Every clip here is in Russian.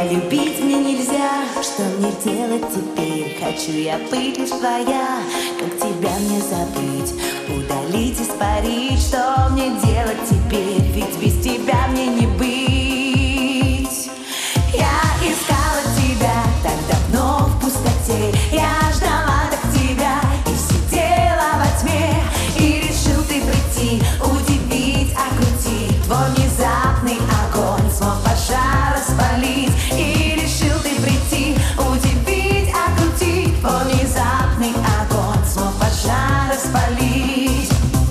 тебя любить мне нельзя. Что мне делать теперь? Хочу я быть лишь твоя. Как тебя мне забыть? Удалить, испарить. Что мне делать теперь? Ведь без тебя мне не быть. Я искала тебя так давно в пустоте. Я ждала так тебя и сидела во тьме. И решил ты прийти, удивить, окрутить. Твой внезапный огонь смог пожар распалить. И решил ты прийти, удивить, окрутить. Твой внезапный огонь смог пожар распалить.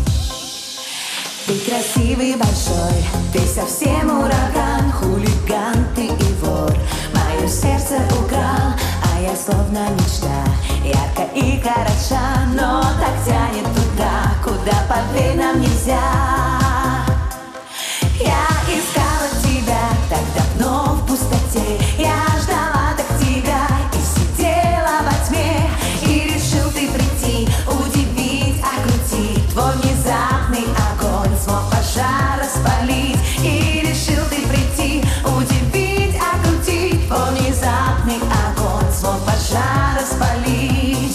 Ты красивый, большой, ты совсем ураган. Хулиган ты и вор, мое сердце украл. А я словно мечта, ярко и хороша. Но так тянет туда, куда, поверь, нам нельзя. Я искала тебя так давно в пустоте. Я ждала так тебя и сидела во тьме. И решил ты прийти, удивить, окрутить. Твой внезапный огонь смог пожар распалить. И решил ты прийти, удивить, окрутить. Твой внезапный огонь смог пожар распалить.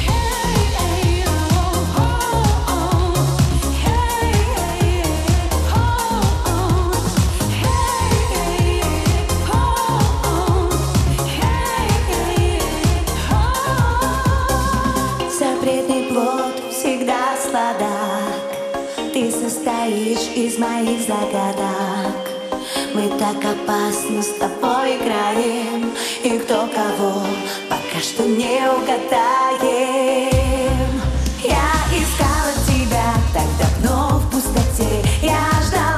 Запретный плод всегда сладок. Ты состоишь из моих загадок. Мы так опасно с тобой играем. И кто кого пока что не угадаем. Я искала тебя так давно в пустоте. Я ждала